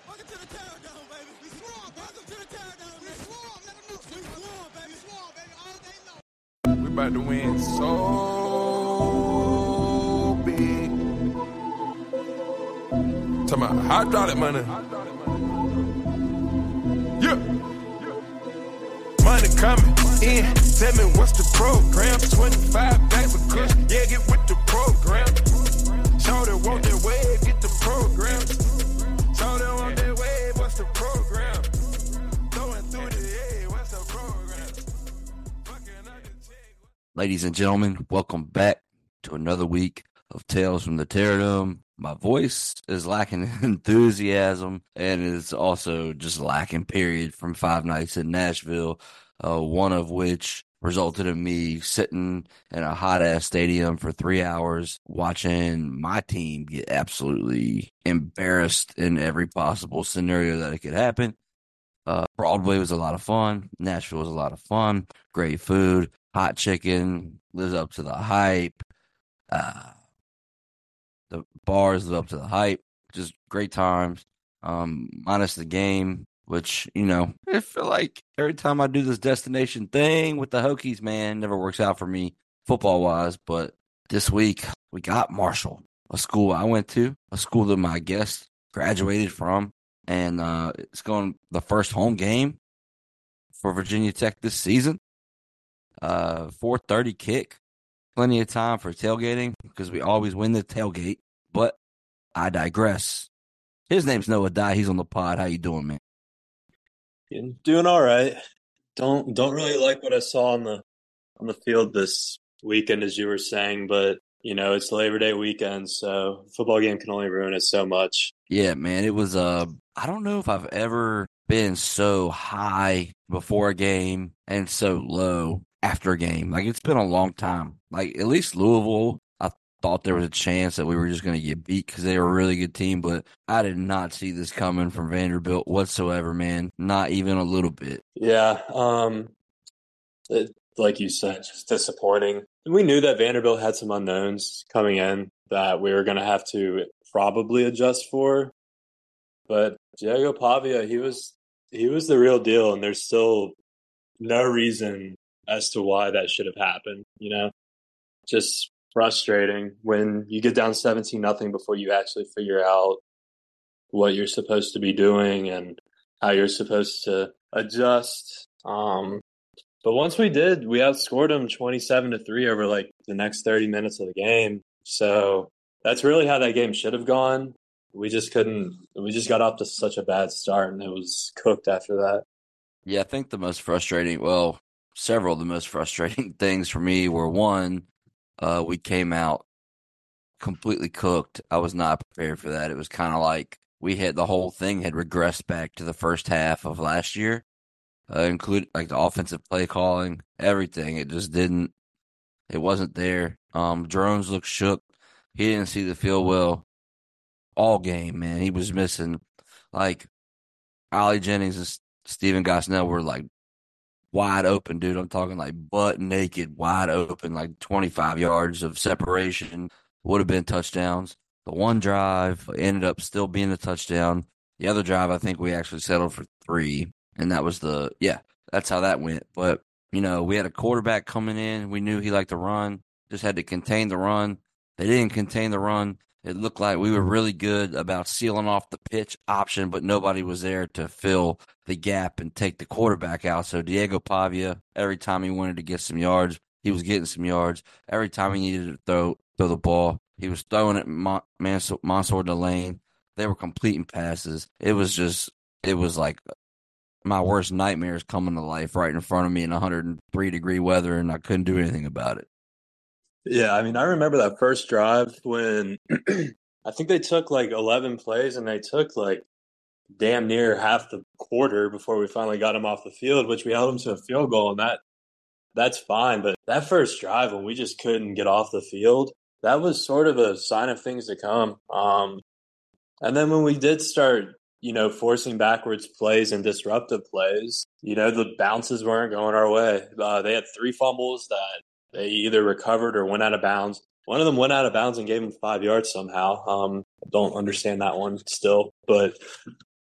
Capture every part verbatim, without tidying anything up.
Welcome to the Terror Dome, baby. We swarm, welcome to the Terror Dome. We swarm, let them know. We swarm, baby. We swarm, baby. All day long. We about to win so big. Talking about hydraulic money. Yeah. Money coming in. Tell me what's the program? twenty-five bags of kush. Yeah, get with the program. Show them want that wave, get the program. Show them want that wave, what's the program? Throwing through the air, what's the program? Ladies and gentlemen, welcome back to another week of Tales from the Terror Dome. My voice is lacking enthusiasm and is also just lacking, period, from five nights in Nashville, uh, one of which resulted in me sitting in a hot-ass stadium for three hours watching my team get absolutely embarrassed in every possible scenario that it could happen. Uh, Broadway was a lot of fun. Nashville was a lot of fun. Great food. Hot chicken. Lives up to the hype. Uh, the bars live up to the hype. Just great times. Um, minus the game, which, you know, I feel like every time I do this destination thing with the Hokies, man, never works out for me football-wise. But this week, we got Marshall, a school I went to, a school that my guest graduated from. And uh, it's going the first home game for Virginia Tech this season. Uh, four thirty kick. Plenty of time for tailgating because we always win the tailgate. But I digress. His name's Noah Dye. He's on the pod. How you doing, man? Doing all right. Don't don't really like what I saw on the on the field this weekend, as you were saying, but you know it's Labor Day weekend, so football game can only ruin it so much. Yeah, man. It was. Uh, I don't know if I've ever been so high before a game and so low after a game. Like, it's been a long time. Like, at least Louisville, I thought there was a chance that we were just going to get beat because they were a really good team, but I did not see this coming from Vanderbilt whatsoever, man. Not even a little bit. Yeah, um, it, like you said, just disappointing. We knew that Vanderbilt had some unknowns coming in that we were going to have to probably adjust for, but Diego Pavia, he was he was the real deal, and there's still no reason as to why that should have happened. You know, just frustrating when you get down seventeen nothing before you actually figure out what you're supposed to be doing and how you're supposed to adjust. Um, but once we did, we outscored them twenty-seven to three over like the next thirty minutes of the game. So that's really how that game should have gone. We just couldn't, we just got off to such a bad start, and it was cooked after that. Yeah, I think the most frustrating, well, several of the most frustrating things for me were, one, uh, we came out completely cooked. I was not prepared for that. It was kind of like we had, the whole thing had regressed back to the first half of last year, uh, including like the offensive play calling, everything. It just didn't, it wasn't there. Um, Drones looked shook. He didn't see the field well all game, man. He was missing, like, Ollie Jennings and Stephen Gosnell were like wide open, dude. I'm talking like butt naked, wide open, like twenty-five yards of separation. Would have been touchdowns. The one drive ended up still being a touchdown. The other drive, I think we actually settled for three, and that was the, yeah, that's how that went. But, you know, we had a quarterback coming in. We knew he liked to run, just had to contain the run. They didn't contain the run. It looked like we were really good about sealing off the pitch option, but nobody was there to fill the gap and take the quarterback out. So Diego Pavia, every time he wanted to get some yards, he was getting some yards. Every time he needed to throw throw the ball, he was throwing it Mon- Mansour, Mansour Delane. They were completing passes. It was just, it was like my worst nightmares coming to life right in front of me in one hundred three degree weather, and I couldn't do anything about it. Yeah, I mean, I remember that first drive when I think they took like eleven plays and they took like damn near half the quarter before we finally got them off the field, which we held them to a field goal, and that that's fine. But that first drive when we just couldn't get off the field, that was sort of a sign of things to come. Um, and then when we did start, you know, forcing backwards plays and disruptive plays, you know, the bounces weren't going our way. Uh, they had three fumbles that they either recovered or went out of bounds. One of them went out of bounds and gave him five yards somehow. Um, I don't understand that one still. But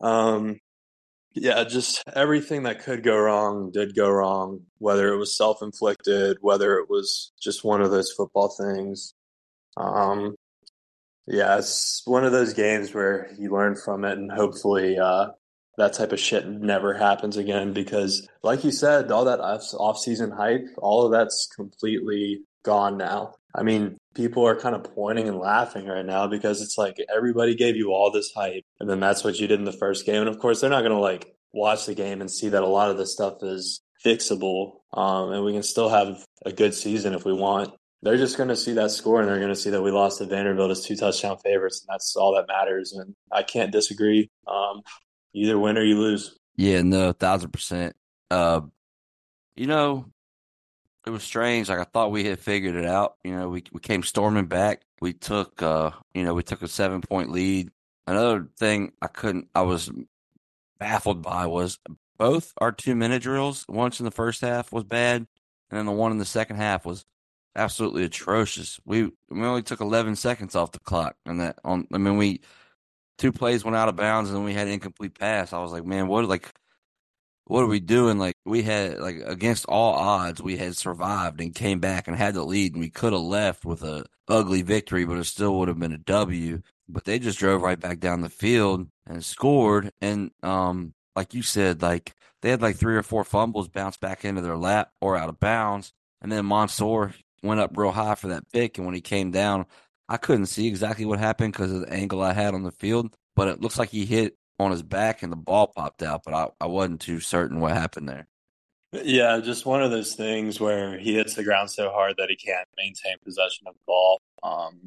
Um, yeah, just everything that could go wrong did go wrong, whether it was self-inflicted, whether it was just one of those football things. Um, yeah, it's one of those games where you learn from it, and hopefully uh, that type of shit never happens again because, like you said, all that off- off-season hype, all of that's completely gone now. I mean, people are kind of pointing and laughing right now because it's like everybody gave you all this hype, and then that's what you did in the first game. And of course, they're not going to like watch the game and see that a lot of this stuff is fixable, um, and we can still have a good season if we want. They're just going to see that score and they're going to see that we lost to Vanderbilt as two touchdown favorites, and that's all that matters. And I can't disagree. Um, you either win or you lose. Yeah, no, a thousand percent. Uh, you know, it was strange. Like I thought we had figured it out. You know, we we came storming back. We took, uh, you know, we took a seven point lead. Another thing I couldn't, I was baffled by was both our two minute drills. Once in the first half was bad, and then the one in the second half was absolutely atrocious. We we only took eleven seconds off the clock, and that on. I mean, we two plays went out of bounds, and then we had an incomplete pass. I was like, man, what like, what are we doing? Like we had like against all odds, we had survived and came back and had the lead, and we could have left with a ugly victory, but it still would have been a W. But they just drove right back down the field and scored, and um, like you said, like they had like three or four fumbles bounce back into their lap or out of bounds, and then Mansour went up real high for that pick, and when he came down, I couldn't see exactly what happened because of the angle I had on the field, but it looks like he hit on his back and the ball popped out, but I, I wasn't too certain what happened there. Yeah, just one of those things where he hits the ground so hard that he can't maintain possession of the ball. Um,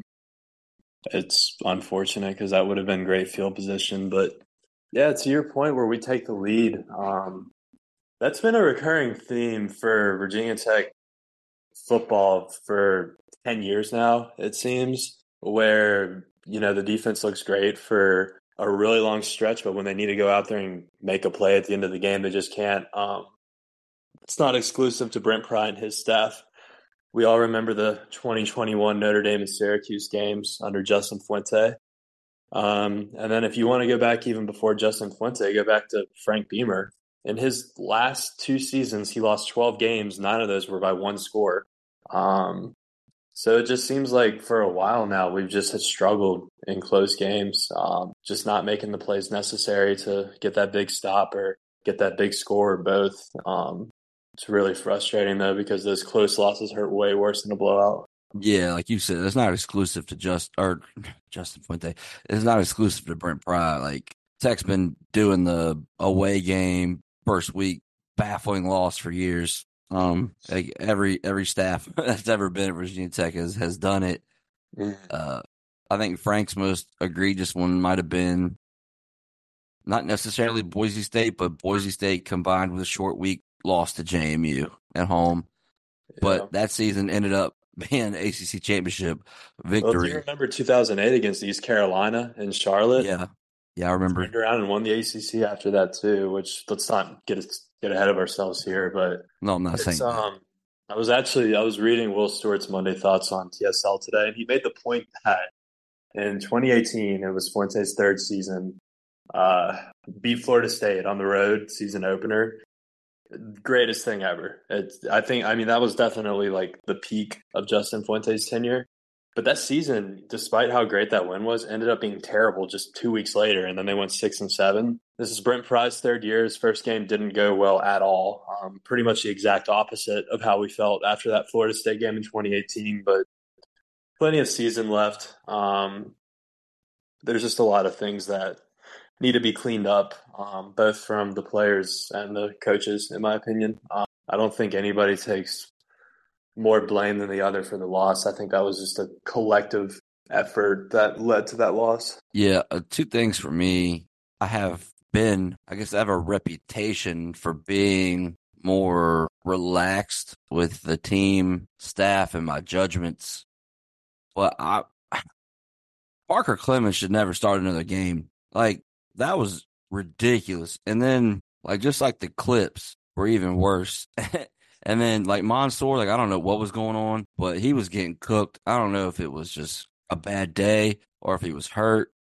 it's unfortunate because that would have been great field position, but yeah, to your point where we take the lead, um, that's been a recurring theme for Virginia Tech football for ten years now, it seems, where, you know, the defense looks great for a really long stretch, but when they need to go out there and make a play at the end of the game, they just can't. Um, it's not exclusive to Brent Pry and his staff. We all remember the twenty twenty-one Notre Dame and Syracuse games under Justin Fuente. Um, and then if you want to go back even before Justin Fuente, go back to Frank Beamer. In his last two seasons, he lost twelve games. Nine of those were by one score. Um, so it just seems like for a while now, we've just had struggled in close games, um, just not making the plays necessary to get that big stop or get that big score or both. Um, it's really frustrating, though, because those close losses hurt way worse than a blowout. Yeah, like you said, it's not exclusive to just or Justin Fuente. It's not exclusive to Brent Pry. Like Tech's been doing the away game first week baffling loss for years. Um, like every every staff that's ever been at Virginia Tech has has done it. Mm. Uh, I think Frank's most egregious one might have been not necessarily Boise State, but Boise State combined with a short week loss to J M U at home. Yeah. But that season ended up being an A C C championship victory. Well, do you remember two thousand eight against East Carolina in Charlotte? Yeah, yeah, I remember. Turned around and won the A C C after that too. Which let's not get us, get ahead of ourselves here, but No, I'm not it's, saying that. um, I was actually I was reading Will Stewart's Monday Thoughts on T S L today, and he made the point that in twenty eighteen it was Fuente's third season, uh, beat Florida State on the road season opener. Greatest thing ever. It's, I think, I mean, that was definitely like the peak of Justin Fuente's tenure. But that season, despite how great that win was, ended up being terrible just two weeks later, and then they went six and seven. This is Brent Pry's third year. His first game didn't go well at all. Um, pretty much the exact opposite of how we felt after that Florida State game in twenty eighteen. But plenty of season left. Um, there's just a lot of things that need to be cleaned up, um, both from the players and the coaches, in my opinion. Um, I don't think anybody takes more blame than the other for the loss. I think that was just a collective effort that led to that loss. Yeah, uh, two things for me. I have been, I guess I have a reputation for being more relaxed with the team, staff, and my judgments. But I, Parker Clemens should never start another game. Like, that was ridiculous. And then, like, just like the clips were even worse. And then, like, Mansour, like, I don't know what was going on, but he was getting cooked. I don't know if it was just a bad day or if he was hurt.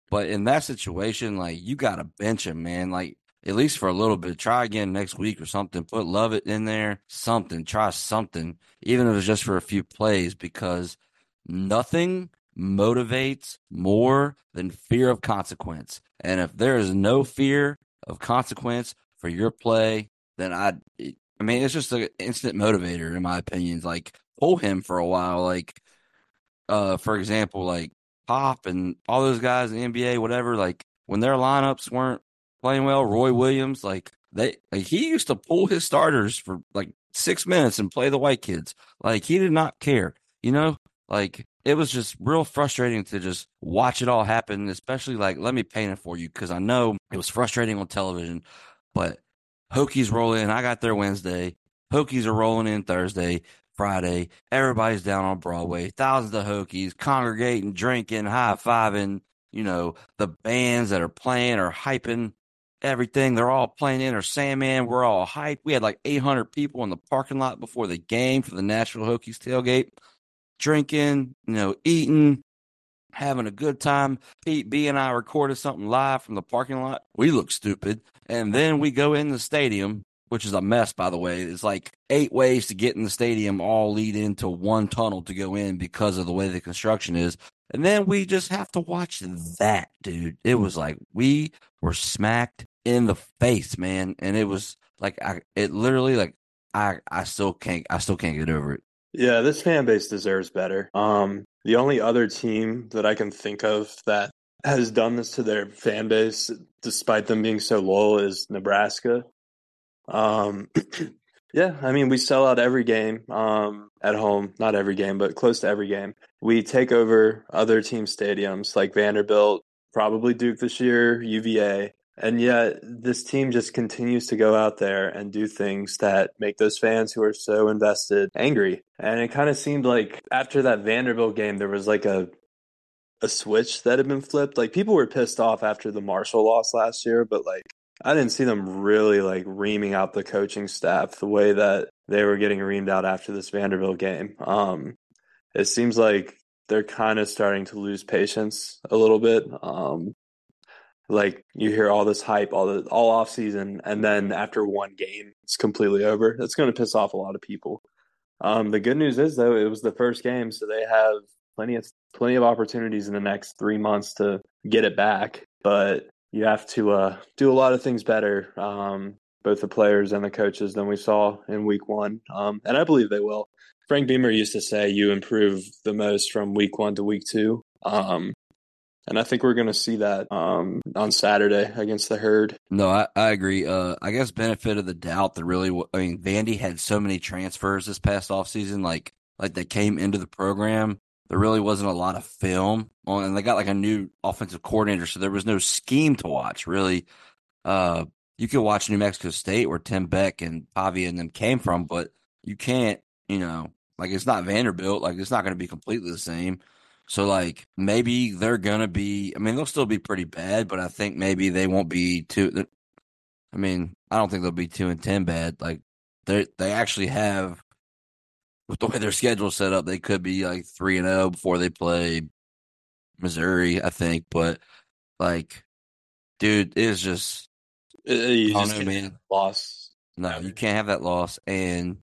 But in that situation, like, you got to bench him, man. Like, at least for a little bit. Try again next week or something. Put Lovett in there. Something. Try something. Even if it's just for a few plays, because nothing motivates more than fear of consequence. And if there is no fear of consequence for your play, then I, I mean, it's just an instant motivator, in my opinion. Like, pull him for a while. Like, uh, for example, like Pop and all those guys in the N B A, whatever, like when their lineups weren't playing well, Roy Williams, like they, like, he used to pull his starters for like six minutes and play the white kids. Like, he did not care, you know, like it was just real frustrating to just watch it all happen, especially like, let me paint it for you, because I know it was frustrating on television, but Hokies roll in. I got there Wednesday. Hokies are rolling in Thursday. Friday, everybody's down on Broadway, thousands of Hokies congregating, drinking, high-fiving, you know, the bands that are playing are hyping everything. They're all playing in our Sandman. We're all hyped. We had like eight hundred people in the parking lot before the game for the Nashville Hokies tailgate, drinking, you know, eating, having a good time. Pete B and I recorded something live from the parking lot. We look stupid. And then we go in the stadium, which is a mess, by the way. It's like eight ways to get in the stadium, all lead into one tunnel to go in because of the way the construction is. And then we just have to watch that, dude. It was like we were smacked in the face, man. And it was like, I, it literally, like, I, I still can't, I still can't get over it. Yeah, this fan base deserves better. Um, the only other team that I can think of that has done this to their fan base, despite them being so loyal, is Nebraska. Um, yeah, I mean, we sell out every game um, at home, not every game, but close to every game. We take over other team stadiums like Vanderbilt, probably Duke this year, U V A. And yet this team just continues to go out there and do things that make those fans who are so invested angry. And it kind of seemed like after that Vanderbilt game, there was like a a switch that had been flipped. Like, people were pissed off after the Marshall loss last year, but like, I didn't see them really like reaming out the coaching staff the way that they were getting reamed out after this Vanderbilt game. Um, it seems like they're kind of starting to lose patience a little bit. Um, like, you hear all this hype all the all off season, and then after one game, it's completely over. That's going to piss off a lot of people. Um, the good news is, though, it was the first game, so they have plenty of plenty of opportunities in the next three months to get it back. But you have to uh, do a lot of things better, um, both the players and the coaches, than we saw in week one. Um, and I believe they will. Frank Beamer used to say you improve the most from week one to week two. Um, and I think we're going to see that um, on Saturday against the Herd. No, I, I agree. Uh, I guess benefit of the doubt that really, I mean, Vandy had so many transfers this past offseason, like, like they came into the program. There really wasn't a lot of film on, and they got like a new offensive coordinator, so there was no scheme to watch, really. Uh, you could watch New Mexico State, where Tim Beck and Pavia and them came from, but you can't, you know, like, it's not Vanderbilt. Like, it's not going to be completely the same. So, like, maybe they're going to be, I mean, they'll still be pretty bad, but I think maybe they won't be too, I mean, I don't think they'll be two and ten bad. Like, they they actually have, with the way their schedule's set up, they could be like three and zero before they play Missouri, I think. But like, dude, it's just, Uh, You I don't just know, can't man. have a loss. No, you can't have that loss. And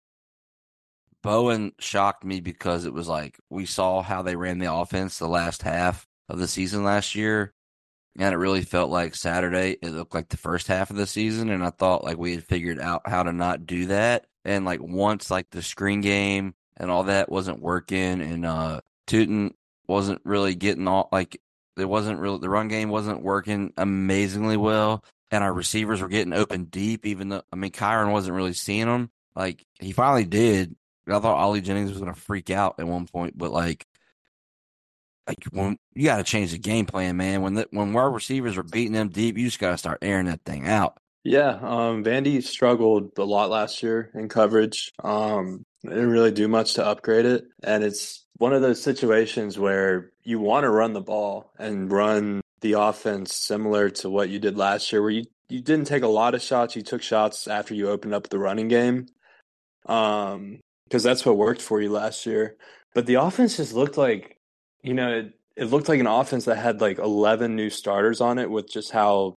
Bowen shocked me because it was like we saw how they ran the offense the last half of the season last year, and it really felt like Saturday it looked like the first half of the season, and I thought like we had figured out how to not do that. And like once like the screen game and all that wasn't working, and uh Tootin wasn't really getting all, like, it wasn't really, the run game wasn't working amazingly well, and our receivers were getting open deep, even though, I mean, Kyron wasn't really seeing them. Like, he finally did. I thought Ollie Jennings was going to freak out at one point, but like, like when you got to change the game plan, man. When the, when our receivers are beating them deep, you just got to start airing that thing out. Yeah, um, Vandy struggled a lot last year in coverage. Um, they didn't really do much to upgrade it, and it's one of those situations where you want to run the ball and run the offense similar to what you did last year, where you, you didn't take a lot of shots. You took shots after you opened up the running game, um, because that's what worked for you last year. But the offense just looked like, you know, it, it looked like an offense that had like eleven new starters on it with just how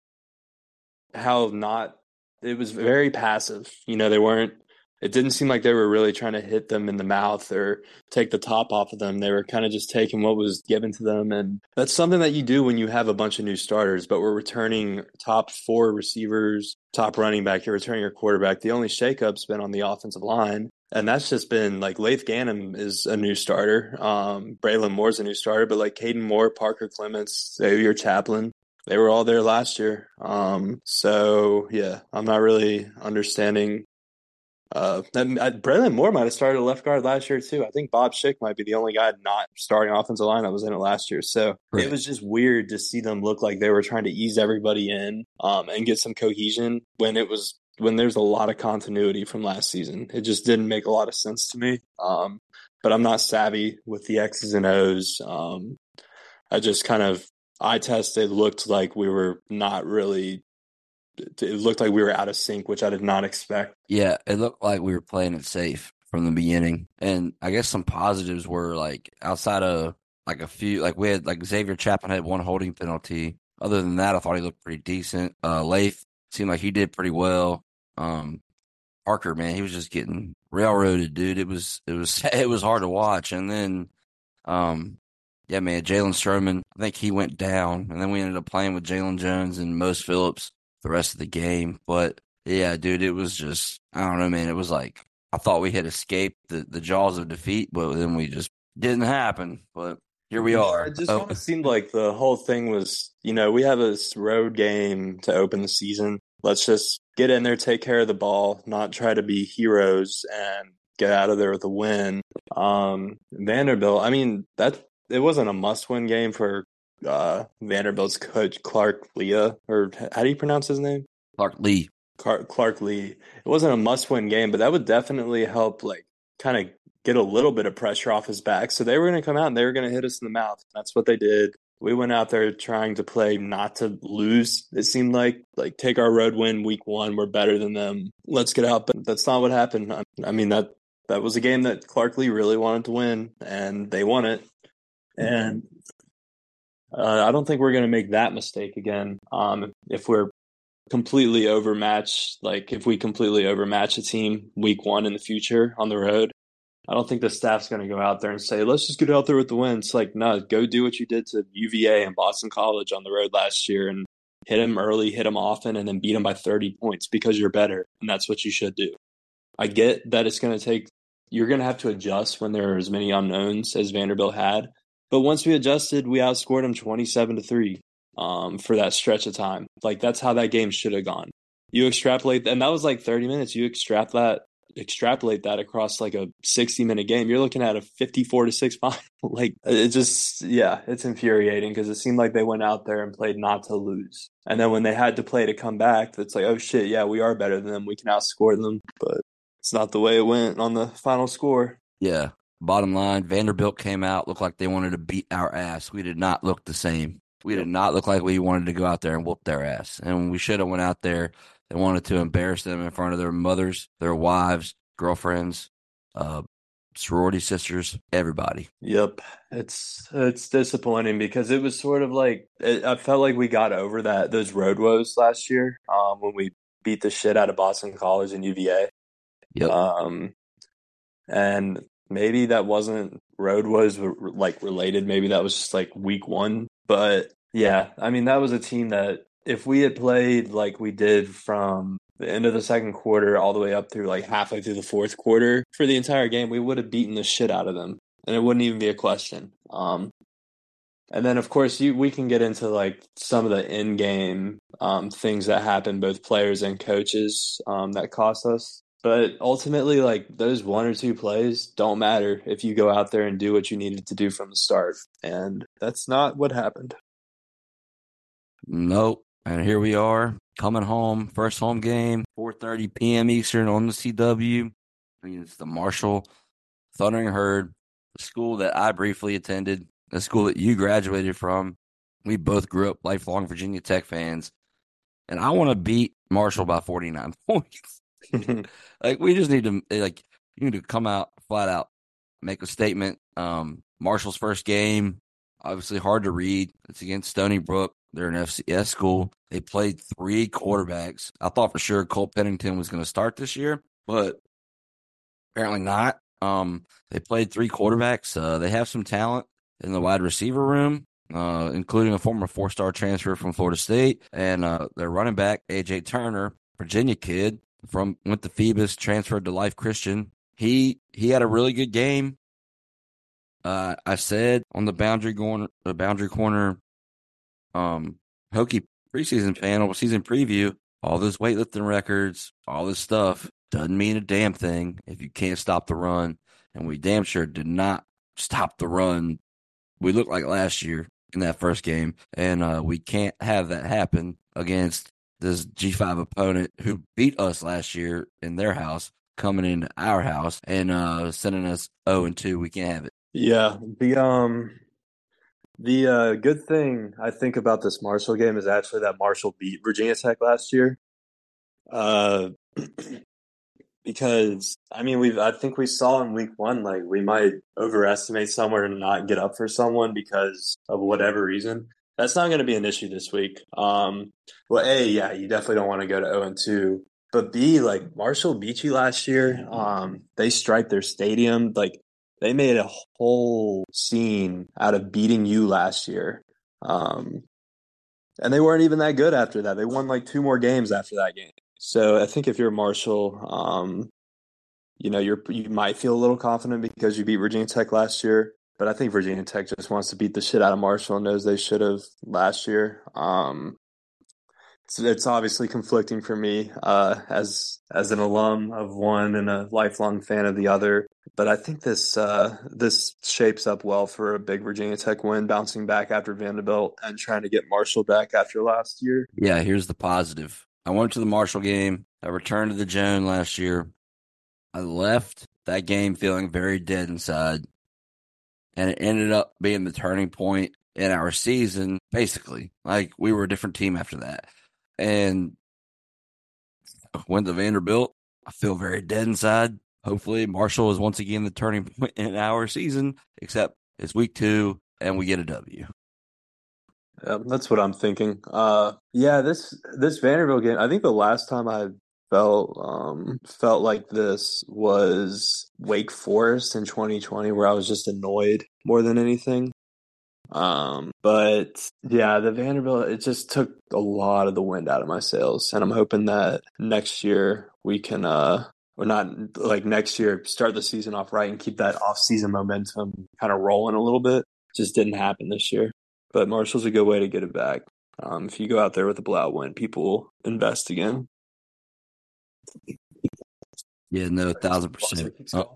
how not it was very passive. You know, they weren't it didn't seem like they were really trying to hit them in the mouth or take the top off of them. They were kind of just taking what was given to them. And that's something that you do when you have a bunch of new starters, but we're returning top four receivers, top running back, you're returning your quarterback. The only shakeup's been on the offensive line. And that's just been like Leif Ganem is a new starter. Um, Braylon Moore's a new starter, but like Caden Moore, Parker Clements, Xavier Chaplin, they were all there last year. Um, so yeah, I'm not really understanding. Uh, Braylon Moore might have started a left guard last year too. I think Bob Schick might be the only guy not starting offensive line that was in it last year. So right. It was just weird to see them look like they were trying to ease everybody in um, and get some cohesion when it was when there's a lot of continuity from last season. It just didn't make a lot of sense to me. Um, but I'm not savvy with the X's and O's. Um, I just kind of eye tested, looked like we were not really. It looked like we were out of sync, which I did not expect. Yeah, it looked like we were playing it safe from the beginning. And I guess some positives were like outside of like a few, like we had like Xavier Chaplin had one holding penalty. Other than that, I thought he looked pretty decent. Uh, Leif seemed like he did pretty well. Um, Parker, man, he was just getting railroaded, dude. It was it was it was hard to watch. And then, um, yeah, man, Jalen Stroman, I think he went down, and then we ended up playing with Jalen Jones and Mose Phillips the rest of the game. But yeah, dude, it was just, I don't know, man. It was like, I thought we had escaped the, the jaws of defeat, but then we just didn't happen. But here we are. It just oh. kind of seemed like the whole thing was, you know, we have this road game to open the season. Let's just get in there, take care of the ball, not try to be heroes and get out of there with a win. Um, Vanderbilt, I mean, that it wasn't a must-win game for Uh, Vanderbilt's coach Clark Lea, or how do you pronounce his name? Clark Lee. Clark, Clark Lee. It wasn't a must-win game, but that would definitely help, like, kind of get a little bit of pressure off his back. So they were going to come out and they were going to hit us in the mouth. That's what they did. We went out there trying to play not to lose. It seemed like, like take our road win week one. We're better than them. Let's get out. But that's not what happened. I mean, that that was a game that Clark Lee really wanted to win, and they won it. And Uh, I don't think we're going to make that mistake again. Um, if we're completely overmatched, like if we completely overmatch a team week one in the future on the road, I don't think the staff's going to go out there and say, let's just get out there with the win. It's like, no, go do what you did to U V A and Boston College on the road last year and hit them early, hit them often, and then beat them by thirty points because you're better. And that's what you should do. I get that it's going to take, you're going to have to adjust when there are as many unknowns as Vanderbilt had. But once we adjusted, we outscored them twenty-seven to three um, for that stretch of time. Like, that's how that game should have gone. You extrapolate, and that was like thirty minutes. You extrapolate that, extrapolate that across like a sixty-minute game. You're looking at a fifty-four to six final. Like, it just, yeah, it's infuriating because it seemed like they went out there and played not to lose. And then when they had to play to come back, it's like, oh shit, yeah, we are better than them. We can outscore them. But it's not the way it went on the final score. Yeah. Bottom line, Vanderbilt came out, looked like they wanted to beat our ass. We did not look the same. We did not look like we wanted to go out there and whoop their ass. And we should have went out there and wanted to embarrass them in front of their mothers, their wives, girlfriends, uh, sorority sisters, everybody. Yep. It's it's disappointing because it was sort of like, it, I felt like we got over that those road woes last year um, when we beat the shit out of Boston College and U V A. Yep. Um, and maybe that wasn't road was like related. Maybe that was just like week one. But yeah, I mean, that was a team that if we had played like we did from the end of the second quarter all the way up through like halfway through the fourth quarter for the entire game, we would have beaten the shit out of them. And it wouldn't even be a question. Um, and then, of course, you we can get into like some of the in-game um, things that happen, both players and coaches, um, that cost us. But ultimately, like, those one or two plays don't matter if you go out there and do what you needed to do from the start. And that's not what happened. Nope. And here we are, coming home, first home game, four thirty p.m. Eastern on the C W. I mean, it's the Marshall Thundering Herd, the school that I briefly attended, the school that you graduated from. We both grew up lifelong Virginia Tech fans. And I want to beat Marshall by forty-nine points. Like, we just need to, like, you need to come out flat out, make a statement. Um, Marshall's first game, Obviously hard to read. It's against Stony Brook. They're an F C S school. They played three quarterbacks. I thought for sure Cole Pennington was going to start this year, but apparently not. Um, they played three quarterbacks. Uh, they have some talent in the wide receiver room, uh, including a former four-star transfer from Florida State, and uh, their running back, A J Turner, Virginia kid, from went to Phoebus, transferred to Life Christian. He he had a really good game. Uh, I said on the boundary corner, the boundary corner, um, Hokie preseason panel, season preview, all those weightlifting records, all this stuff doesn't mean a damn thing if you can't stop the run. And we damn sure did not stop the run. We looked like last year in that first game, and uh, we can't have that happen against this G five opponent who beat us last year in their house, coming into our house and uh, sending us oh and two. We can't have it. Yeah, the um the uh, good thing I think about this Marshall game is actually that Marshall beat Virginia Tech last year. Uh, because I mean we've I think we saw in week one like we might overestimate someone and not get up for someone because of whatever reason. That's not going to be an issue this week. Um, well, A, yeah, you definitely don't want to go to oh and two. But B, like Marshall beat you last year. Um, they striped their stadium. Like they made a whole scene out of beating you last year. Um, and they weren't even that good after that. They won like two more games after that game. So I think if you're Marshall, um, you know, you're you might feel a little confident because you beat Virginia Tech last year. But I think Virginia Tech just wants to beat the shit out of Marshall and knows they should have last year. Um, so it's obviously conflicting for me uh, as as an alum of one and a lifelong fan of the other. But I think this uh, this shapes up well for a big Virginia Tech win, bouncing back after Vanderbilt and trying to get Marshall back after last year. Yeah, here's the positive. I went to the Marshall game. I returned to the Joan last year. I left that game feeling very dead inside. And it ended up being the turning point in our season, basically. Like, we were a different team after that. And went to Vanderbilt. I feel very dead inside. Hopefully, Marshall is once again the turning point in our season, except it's week two, and we get a W. Yeah, that's what I'm thinking. Uh, yeah, this this Vanderbilt game, I think the last time I felt um felt like this was Wake Forest in twenty twenty, where I was just annoyed more than anything. Um, but yeah, the Vanderbilt, it just took a lot of the wind out of my sails, and I'm hoping that next year we can, uh, or not like next year, start the season off right and keep that off-season momentum kind of rolling a little bit. Just didn't happen this year, but Marshall's a good way to get it back. Um, if you go out there with a blowout win, people will invest again. Yeah, no, a thousand percent. Oh.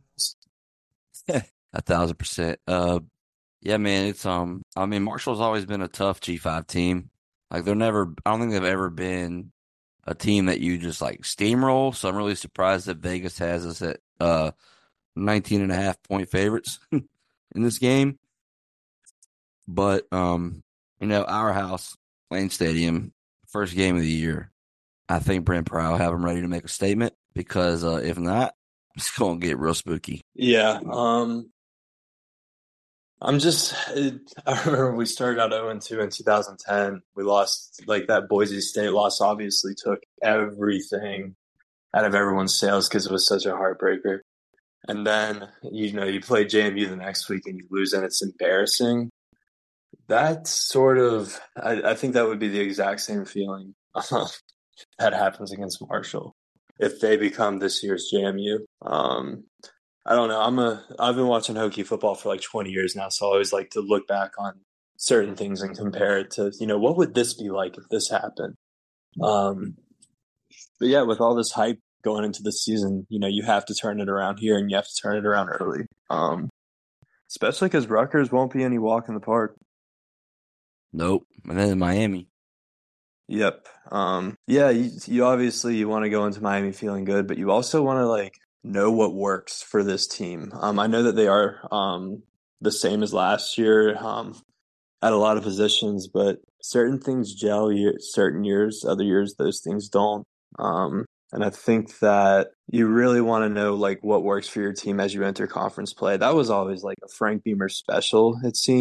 a thousand percent. Uh, yeah, man, it's um. I mean, Marshall's always been a tough G five team. Like they're never. I don't think they've ever been a team that you just like steamroll. So I'm really surprised that Vegas has us at uh nineteen and a half point favorites in this game. But um, you know, our house, Lane Stadium, first game of the year. I think Brent Pry will have him ready to make a statement because uh, if not, it's going to get real spooky. Yeah. Um, I'm just it, – I remember we started out oh and two in two thousand ten. We lost – like that Boise State loss obviously took everything out of everyone's sails because it was such a heartbreaker. And then, you know, you play J M U the next week and you lose and it's embarrassing. That's sort of – I think that would be the exact same feeling that happens against Marshall if they become this year's J M U. Um, I don't know. I'm a. I've been watching Hokie football for like twenty years now, so I always like to look back on certain things and compare it to, you know, what would this be like if this happened? Um, but yeah, with all this hype going into the season, you know, you have to turn it around here, and you have to turn it around early. Um, especially because Rutgers won't be any walk in the park. Nope. And then in Miami. Yep. Um, yeah, you, you obviously you want to go into Miami feeling good, but you also want to like know what works for this team. Um, I know that they are um, the same as last year um, at a lot of positions, but certain things gel year, certain years, other years those things don't. Um, and I think that you really want to know like what works for your team as you enter conference play. That was always like a Frank Beamer special, it seemed.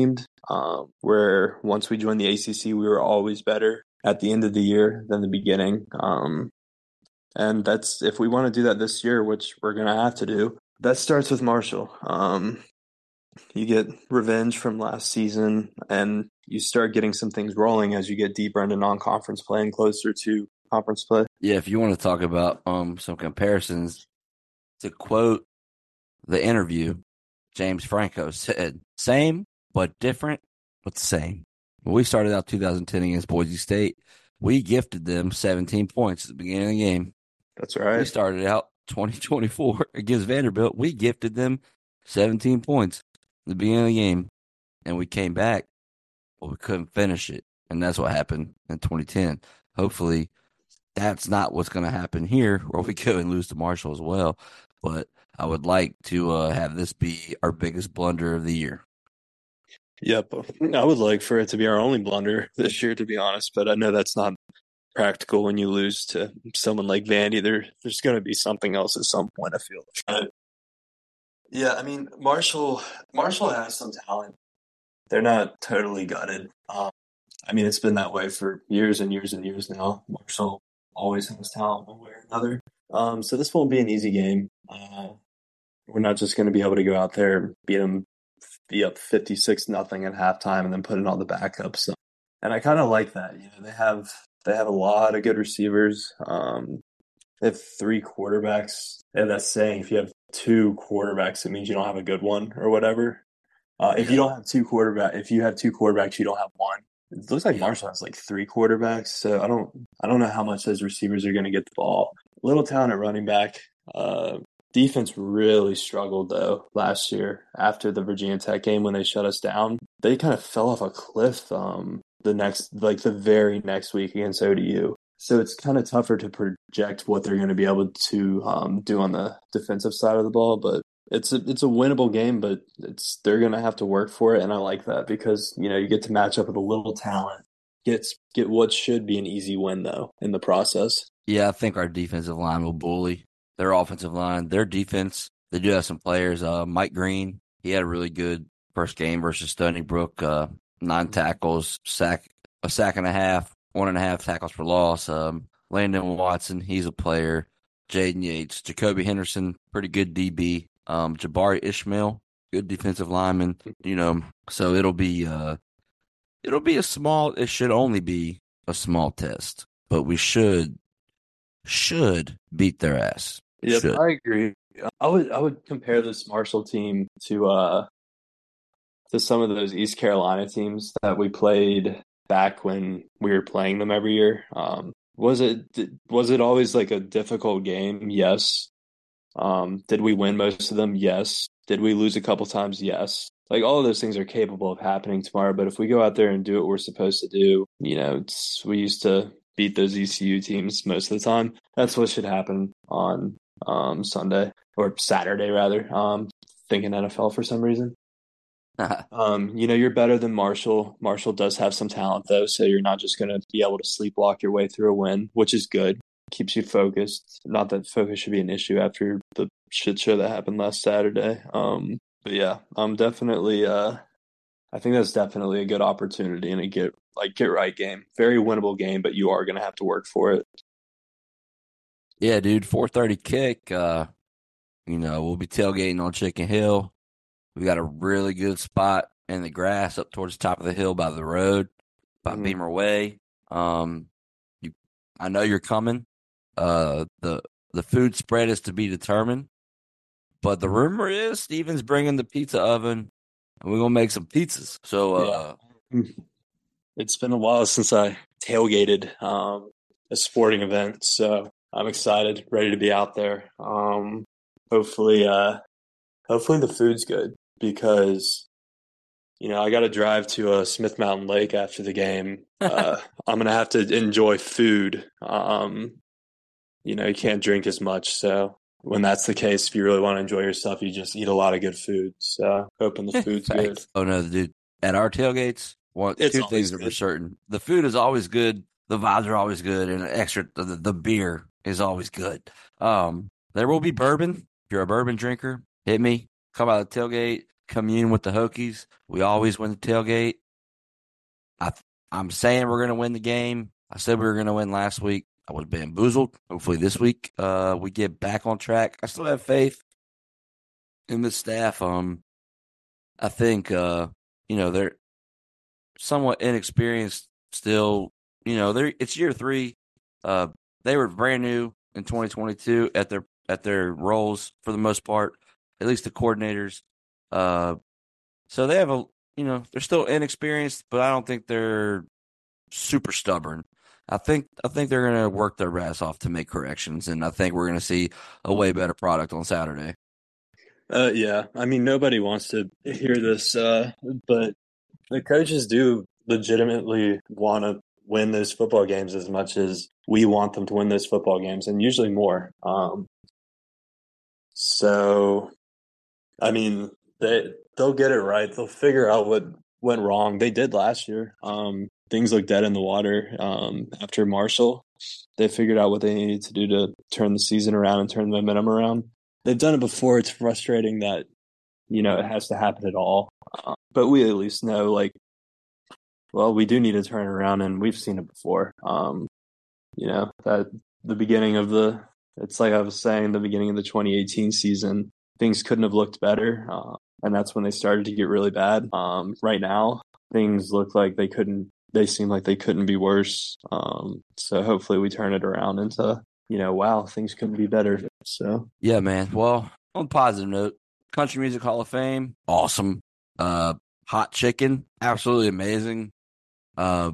Um, where once we joined the A C C, we were always better at the end of the year than the beginning. Um, and that's if we want to do that this year, which we're gonna have to do. That starts with Marshall. Um, you get revenge from last season, and you start getting some things rolling as you get deeper into non-conference play and closer to conference play. Yeah, if you want to talk about um some comparisons, to quote the interview, James Franco said, "Same but different, but the same." When we started out two thousand ten against Boise State, we gifted them seventeen points at the beginning of the game. That's right. We started out twenty twenty-four against Vanderbilt. We gifted them seventeen points at the beginning of the game, and we came back, but we couldn't finish it. And that's what happened in twenty ten. Hopefully, that's not what's going to happen here, where we go and lose to Marshall as well. But I would like to uh, have this be our biggest blunder of the year. Yep. I would like for it to be our only blunder this year, to be honest, but I know that's not practical when you lose to someone like Vandy. There, there's going to be something else at some point, I feel. Uh, yeah, I mean, Marshall Marshall has some talent. They're not totally gutted. Um, I mean, it's been that way for years and years and years now. Marshall always has talent one way or another. Um, so this won't be an easy game. Uh, we're not just going to be able to go out there and beat them, be up fifty-six nothing at halftime, and then put in all the backups. So, and I kind of like that. You know, they have they have a lot of good receivers. Um, they have three quarterbacks. And that's saying if you have two quarterbacks, it means you don't have a good one or whatever. Uh, if you don't have two quarterback, if you have two quarterbacks, you don't have one. It looks like Marshall has like three quarterbacks, so I don't, I don't know how much those receivers are going to get the ball. Little talent at running back. Uh, defense really struggled though last year after the Virginia Tech game when they shut us down. They kind of fell off a cliff. Um, the next, like the very next week against O D U. So it's kind of tougher to project what they're going to be able to um, do on the defensive side of the ball, but it's a it's a winnable game. But it's they're going to have to work for it, and I like that because you know you get to match up with a little talent, get get what should be an easy win though in the process. Yeah, I think our defensive line will bully their offensive line. Their defense, they do have some players. Uh, Mike Green, he had a really good first game versus Stony Brook. Uh, nine tackles, sack a sack and a half. One and a half tackles for loss. Um, Landon Watson, he's a player. Jaden Yates, Jacoby Henderson, pretty good D B. Um, Jabari Ishmael, good defensive lineman. You know, so it'll be uh, it'll be a small. It should only be a small test, but we should should beat their ass. Yep, should. I agree. I would I would compare this Marshall team to uh to some of those East Carolina teams that we played back when we were playing them every year. Um, was it was it always like a difficult game? Yes. Um, did we win most of them? Yes. Did we lose a couple times? Yes. Like all of those things are capable of happening tomorrow. But if we go out there and do what we're supposed to do, you know, it's, we used to beat those E C U teams most of the time. That's what should happen on um, Sunday or Saturday rather. Um, thinking N F L for some reason. um, you know, you're better than Marshall. Marshall does have some talent, though, so you're not just going to be able to sleepwalk your way through a win, which is good. Keeps you focused. Not that focus should be an issue after the shit show that happened last Saturday. Um, but yeah, I'm definitely. Uh, I think that's definitely a good opportunity and a get like get right game. Very winnable game, but you are going to have to work for it. Yeah, dude. four thirty kick. Uh, you know, we'll be tailgating on Chicken Hill. We got a really good spot in the grass up towards the top of the hill by the road, by mm-hmm. Beamer Way. Um, you, I know you're coming. Uh, the the food spread is to be determined, but the rumor is Steven's bringing the pizza oven, and we're gonna make some pizzas. So, uh, yeah. It's been a while since I tailgated um, a sporting event, so I'm excited, ready to be out there. Um, hopefully, uh, hopefully the food's good. Because, you know, I got to drive to uh, Smith Mountain Lake after the game. Uh, I'm going to have to enjoy food. Um, you know, you can't drink as much. So when that's the case, if you really want to enjoy yourself, you just eat a lot of good food. So hoping the food's good. Oh, no, dude. At our tailgates, one, two things are for certain. The food is always good. The vibes are always good. And extra, the, the beer is always good. Um, there will be bourbon. If you're a bourbon drinker, hit me. Come out of the tailgate. commune with the Hokies. We always win the tailgate. I, I'm saying we're going to win the game. I said we were going to win last week. I was bamboozled. Hopefully this week uh, we get back on track. I still have faith in the staff. Um, I think, uh, you know, they're somewhat inexperienced still. You know, they're it's year three. Uh, they were brand new in twenty twenty-two at their at their roles for the most part, at least the coordinators. Uh, so they have a, you know, they're still inexperienced, but I don't think they're super stubborn. I think I think they're going to work their ass off to make corrections, and I think we're going to see a way better product on Saturday. Uh, yeah, I mean, nobody wants to hear this, uh, but the coaches do legitimately want to win those football games as much as we want them to win those football games, and usually more. Um, so, I mean, they they'll get it right. They'll figure out what went wrong. They did last year. Um, things looked dead in the water um, after Marshall. They figured out what they needed to do to turn the season around and turn the momentum around. They've done it before. It's frustrating that, you know, it has to happen at all. Uh, but we at least know, like, well, we do need to turn it around, and we've seen it before. Um, you know, that the beginning of the, it's like I was saying, the beginning of the twenty eighteen season, things couldn't have looked better. Uh, and that's when they started to get really bad. Um, right now, things look like they couldn't, they seem like they couldn't be worse. Um, so hopefully we turn it around into, you know, wow, things couldn't be better. So, yeah, man. Well, on a positive note, Country Music Hall of Fame, awesome. Uh, hot chicken, absolutely amazing. Uh,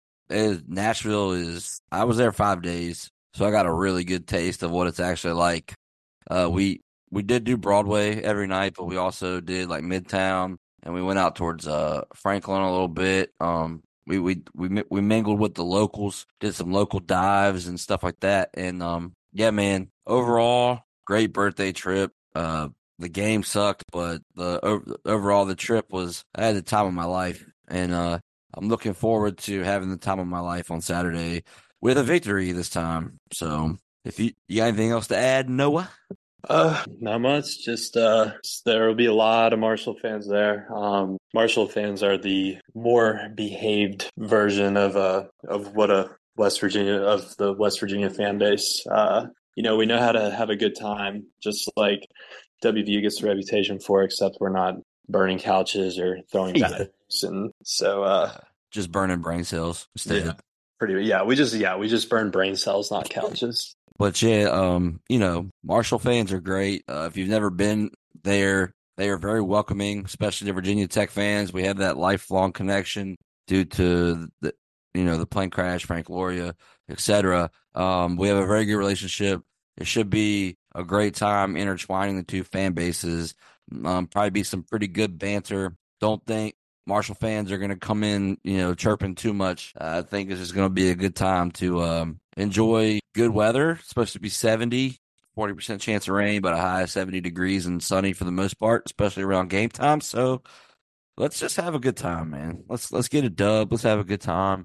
it, Nashville is, I was there five days, so I got a really good taste of what it's actually like. Uh, we, we did do Broadway every night, but we also did like Midtown, and we went out towards, uh, Franklin a little bit. Um, we, we, we, we mingled with the locals, did some local dives and stuff like that. And, um, yeah, man, overall, great birthday trip. Uh, the game sucked, but the overall, the trip was, I had the time of my life. And, uh, I'm looking forward to having the time of my life on Saturday with a victory this time. So if you, you got anything else to add, Noah? Uh, not much. Just uh, there will be a lot of Marshall fans there. Um, Marshall fans are the more behaved version of uh of what a West Virginia of the West Virginia fan base. Uh, you know, we know how to have a good time, just like W V U gets the reputation for, except we're not burning couches or throwing Yeah. banners, and so uh, Just burning brain cells instead. yeah, pretty yeah. We just yeah we just burn brain cells, not couches. But yeah, um, you know, Marshall fans are great. Uh, if you've never been there, they are very welcoming, especially the Virginia Tech fans. We have that lifelong connection due to the, you know, the plane crash, Frank Loria, et cetera. Um, we have a very good relationship. It should be a great time intertwining the two fan bases. Um, probably be some pretty good banter. Don't think Marshall fans are going to come in, you know, chirping too much. Uh, I think this is going to be a good time to um, enjoy good weather. It's supposed to be seventy, forty percent chance of rain, but a high of seventy degrees and sunny for the most part, especially around game time. So let's just have a good time, man. Let's let's get a dub. Let's have a good time.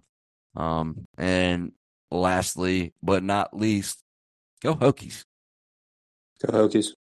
Um, and lastly, but not least, go Hokies. Go Hokies.